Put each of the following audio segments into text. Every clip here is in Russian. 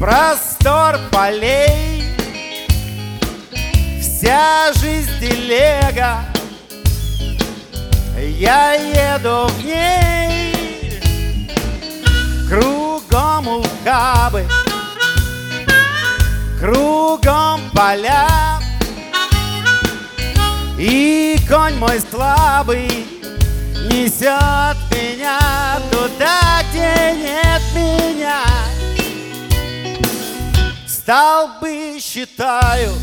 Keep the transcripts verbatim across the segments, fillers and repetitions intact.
простор полей, вся жизнь телега, я еду в ней. Кругом ухабы, кругом поля, и конь мой слабый несет меня туда, где нет меня. Столбы считаю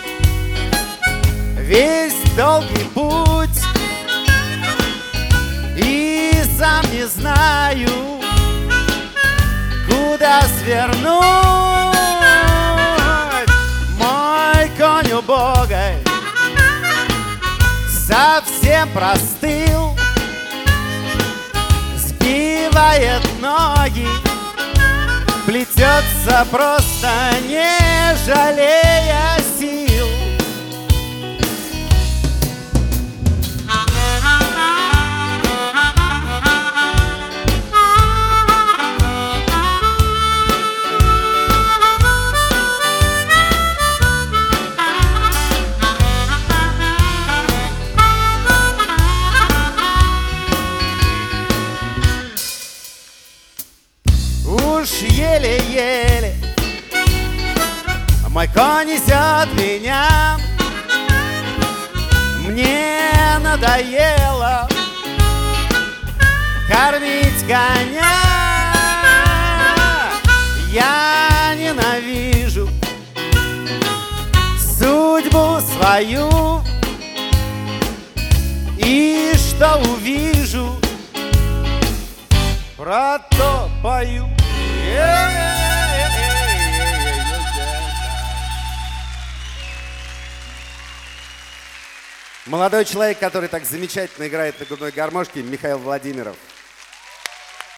весь долгий путь, и сам не знаю, куда свернуть. Мой конь убогой совсем простыл, сгибает ноги, плетется просто, не жалея сил. Уж еле-еле мой конь несет меня. Мне надоело кормить коня. Я ненавижу судьбу свою, и что увижу, про то пою. Молодой человек, который так замечательно играет на грудной гармошке, Михаил Владимиров.